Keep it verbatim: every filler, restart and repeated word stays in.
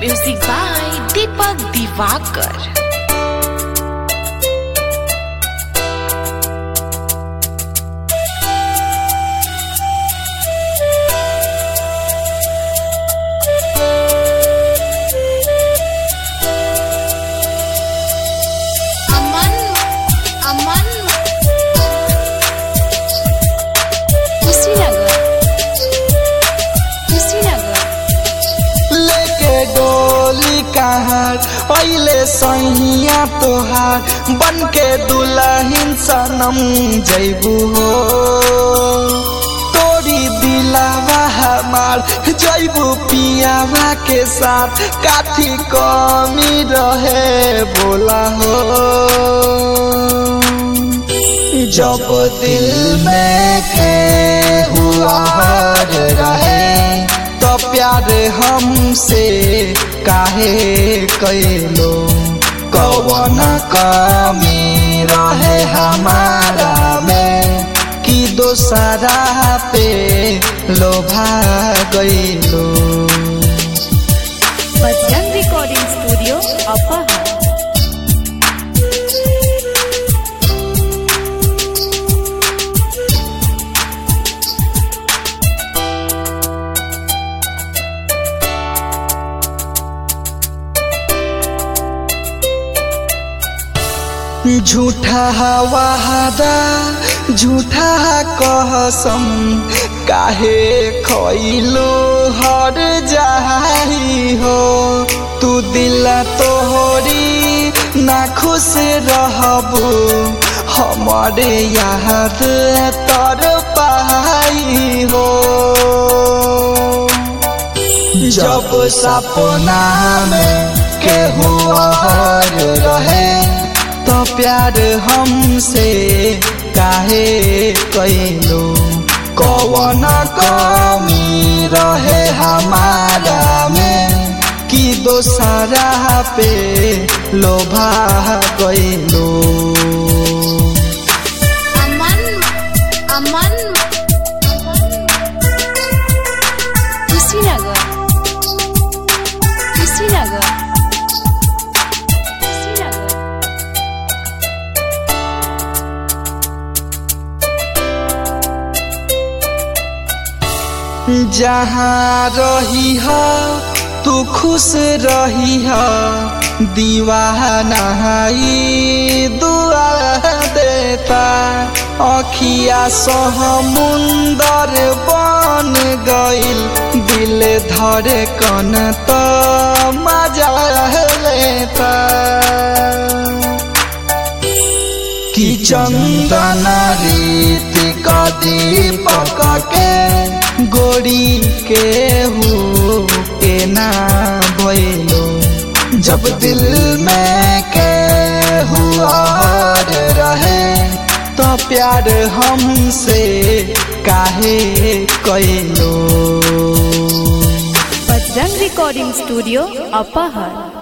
Music by Deepak Divakar. पहले सैया तोहार बन के दुल्हन सनम जैबू हो तोरी दिलावा हमार जैबू पियावा के साथ काफी कमी रहे बोला हो जब दिल में के हुआ रहे तो प्यार हमसे काहे कैलो कौन कमी रहे हमारा में कि दोसरा पे लोभा गईलो। बजरंग रिकॉर्डिंग स्टूडियो अपहर। झूठा वादा झूठा कसम काहे खइलो हर जाई हो तू दिल तोहरी ना खुश रहबू हमारे याद तर पाई हो जब सपना में केहू और रहे तो प्यार हमसे काहे कैलो कौन कमी रहे हमारा में कि दोसरा पे लोभा गईलो। अमन अमन कुशीनगर कुशीनगर जहाँ रही हो तू खुश रही हो दीवाना ही दुआ देता अखिया समुंदर बन गइल दिल धरे कन तो मजा लेता कि चंदन रीति का दीपक के गोरी के हो के ना भइलो जब दिल में के हुआ रहे तो प्यार हमसे काहे कैलो। बजरंग रिकॉर्डिंग स्टूडियो अपहर।